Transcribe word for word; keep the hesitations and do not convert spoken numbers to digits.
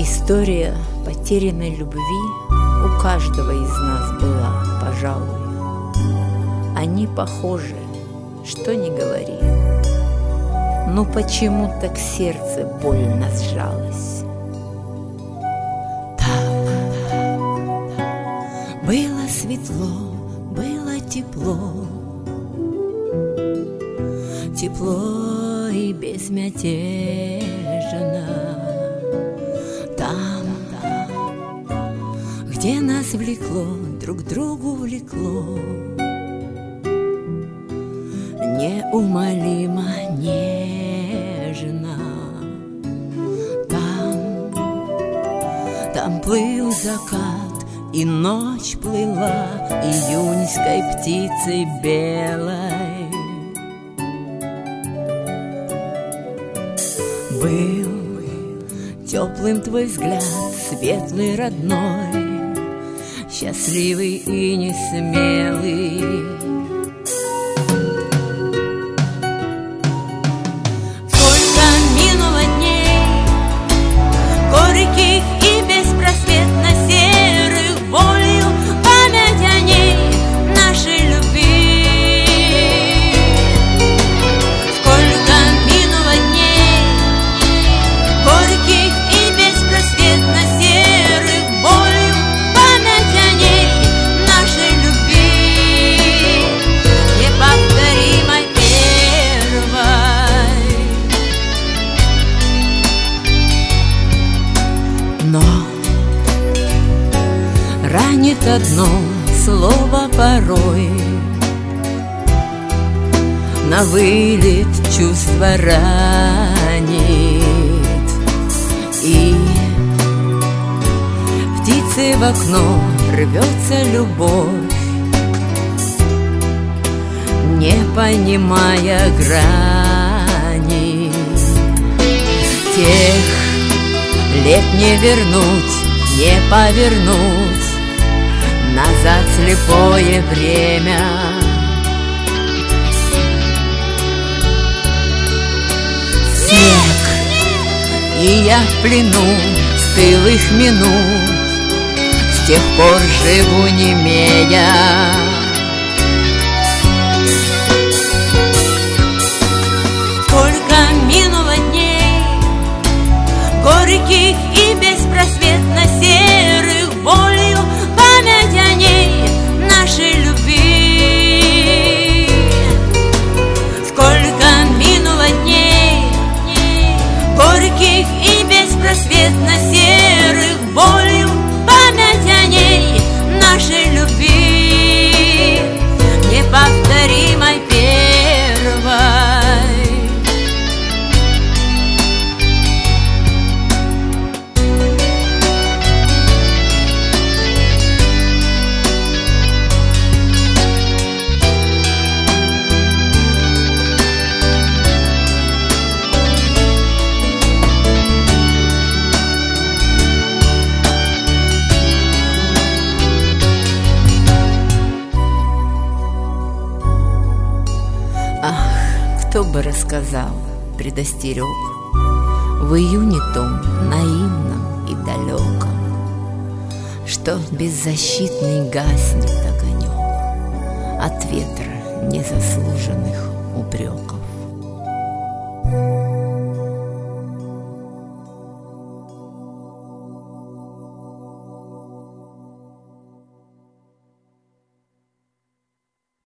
История потерянной любви у каждого из нас была, пожалуй. Они похожи, что ни говори. Но почему так сердце больно сжалось? Так, было светло, было тепло, тепло и безмятежно. Там, где нас влекло, друг к другу влекло, неумолимо нежно. Там, там плыл закат, и ночь плыла июньской птицей белой. Был теплым твой взгляд, светлый, родной, счастливый и несмелый. Сколько минуло дней, горьких и беспросветно серых, болью память о ней, нашей любви. Сколько минуло дней, горьких и беспросветно серых, болью память о ней, нашей любви, неповторимой первой. Но ранит одно слово порой, на вылет чувства ранит, и птицы в окно рвется любовь, не понимая грани. Тех лет не вернуть, не повернуть назад слепое время. Снег, и я в плену стылых минут, с тех пор живу немея. Сколько минуло дней, горьких и беспросветно серых, болью память о ней, нашей любви. Сколько минуло дней, горьких и беспросветно серых, болью память о ней, нашей любви, неповторимой первой. Ах, кто бы рассказал, предостерег в июне том наивном и далеком, что беззащитный гаснет огонек от ветра незаслуженных упреков.